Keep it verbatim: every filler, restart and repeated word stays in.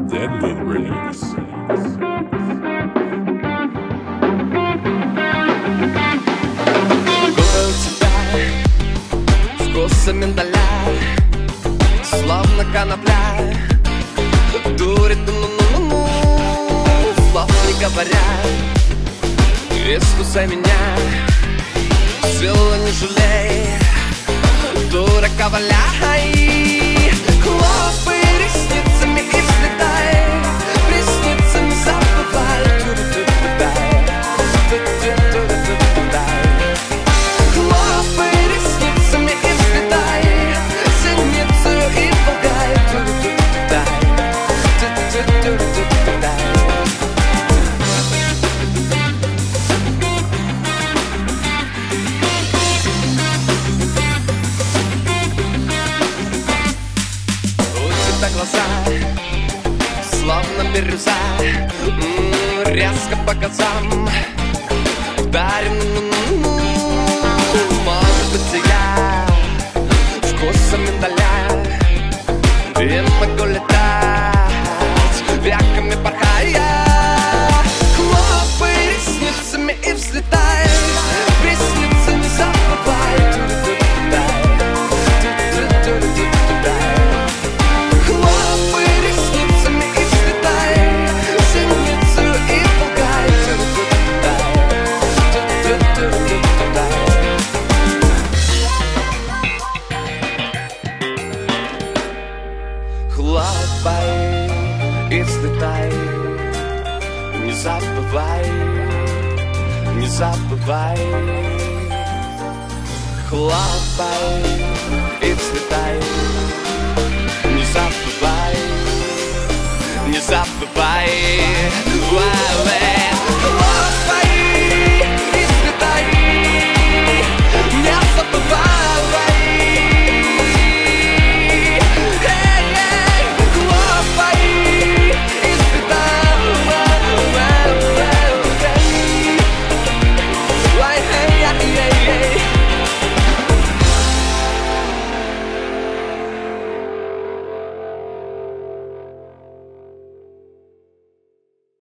Deadly Release. Губы у тебя вкуса миндаля, словно конопля, дурит, ну-ну-ну-ну, слов не говоря. Искусай меня, силы не жалей, дурака валяй. Хлопай ресницами и взлетай, ресницами забывай. Хлопай ресницами и взлетай, зеницу и пугай. Глаза, словно бирюза, м-м, резко по газам ударим, ну-ну-ну-ну. Может быть, и я вкусом миндаля, и могу летать, веками порхая. Хлопай ресницами и взлетай, ресницы не забывай. Хлопай ресницами и взлетай, зеницу и пугай. Хлопай и взлетай, не забывай, не забывай. Хлопай и взлетай.